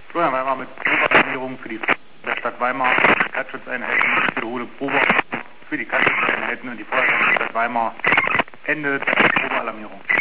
Florian Weimar mit Probealarmierung für die der Stadt Weimar, die Kaltschutzeinheiten, ich wiederhole Probe für die Kaltschutzeinheiten und die Feuerwehr der Stadt Weimar. Ende der Probealarmierung.